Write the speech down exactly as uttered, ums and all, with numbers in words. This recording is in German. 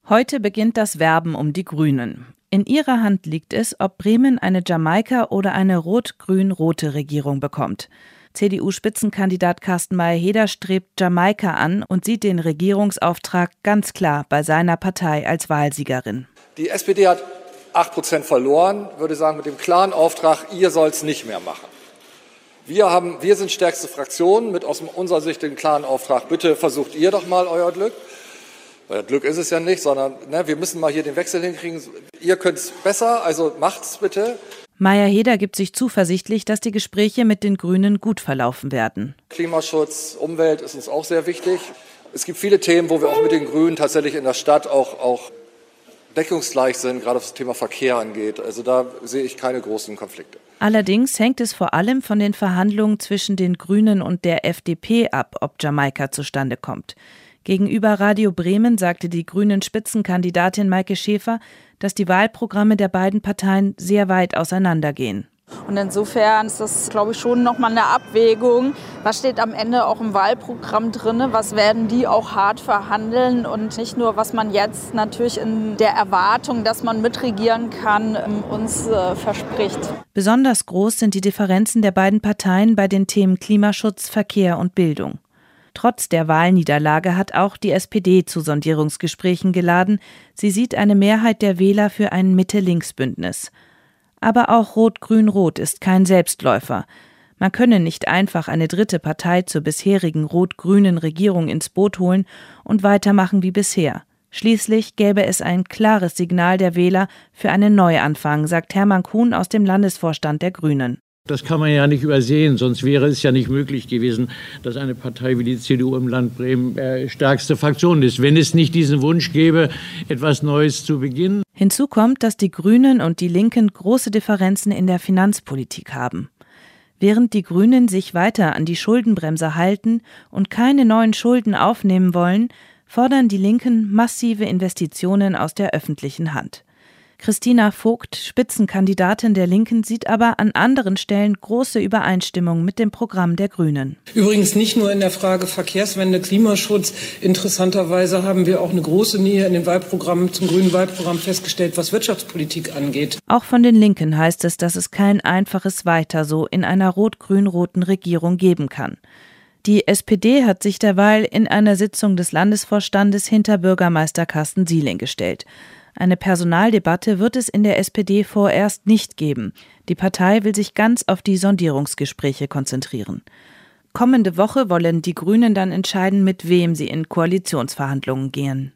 Heute beginnt das Werben um die Grünen. In ihrer Hand liegt es, ob Bremen eine Jamaika- oder eine rot-grün-rote Regierung bekommt. C D U-Spitzenkandidat Carsten Mayer-Heder strebt Jamaika an und sieht den Regierungsauftrag ganz klar bei seiner Partei als Wahlsiegerin. Die S P D hat acht Prozent verloren, würde sagen, mit dem klaren Auftrag, ihr sollt es nicht mehr machen. Wir, haben, wir sind stärkste Fraktion mit aus unserer Sicht den klaren Auftrag, bitte versucht ihr doch mal euer Glück. Euer Glück ist es ja nicht, sondern ne, wir müssen mal hier den Wechsel hinkriegen. Ihr könnt es besser, also macht's bitte. Mayer-Heder gibt sich zuversichtlich, dass die Gespräche mit den Grünen gut verlaufen werden. Klimaschutz, Umwelt ist uns auch sehr wichtig. Es gibt viele Themen, wo wir auch mit den Grünen tatsächlich in der Stadt auch, auch deckungsgleich sind, gerade was das Thema Verkehr angeht. Also da sehe ich keine großen Konflikte. Allerdings hängt es vor allem von den Verhandlungen zwischen den Grünen und der F D P ab, ob Jamaika zustande kommt. Gegenüber Radio Bremen sagte die Grünen-Spitzenkandidatin Maike Schäfer, dass die Wahlprogramme der beiden Parteien sehr weit auseinandergehen. Und insofern ist das, glaube ich, schon nochmal eine Abwägung. Was steht am Ende auch im Wahlprogramm drin? Was werden die auch hart verhandeln? Und nicht nur, was man jetzt natürlich in der Erwartung, dass man mitregieren kann, uns äh, verspricht. Besonders groß sind die Differenzen der beiden Parteien bei den Themen Klimaschutz, Verkehr und Bildung. Trotz der Wahlniederlage hat auch die S P D zu Sondierungsgesprächen geladen. Sie sieht eine Mehrheit der Wähler für ein Mitte-Links-Bündnis. Aber auch Rot-Grün-Rot ist kein Selbstläufer. Man könne nicht einfach eine dritte Partei zur bisherigen rot-grünen Regierung ins Boot holen und weitermachen wie bisher. Schließlich gäbe es ein klares Signal der Wähler für einen Neuanfang, sagt Hermann Kuhn aus dem Landesvorstand der Grünen. Das kann man ja nicht übersehen, sonst wäre es ja nicht möglich gewesen, dass eine Partei wie die C D U im Land Bremen äh, stärkste Fraktion ist, wenn es nicht diesen Wunsch gäbe, etwas Neues zu beginnen. Hinzu kommt, dass die Grünen und die Linken große Differenzen in der Finanzpolitik haben. Während die Grünen sich weiter an die Schuldenbremse halten und keine neuen Schulden aufnehmen wollen, fordern die Linken massive Investitionen aus der öffentlichen Hand. Christina Vogt, Spitzenkandidatin der Linken, sieht aber an anderen Stellen große Übereinstimmung mit dem Programm der Grünen. Übrigens nicht nur in der Frage Verkehrswende, Klimaschutz. Interessanterweise haben wir auch eine große Nähe in den Wahlprogrammen zum grünen Wahlprogramm festgestellt, was Wirtschaftspolitik angeht. Auch von den Linken heißt es, dass es kein einfaches Weiter so in einer rot-grün-roten Regierung geben kann. Die S P D hat sich derweil in einer Sitzung des Landesvorstandes hinter Bürgermeister Carsten Sieling gestellt. Eine Personaldebatte wird es in der S P D vorerst nicht geben. Die Partei will sich ganz auf die Sondierungsgespräche konzentrieren. Kommende Woche wollen die Grünen dann entscheiden, mit wem sie in Koalitionsverhandlungen gehen.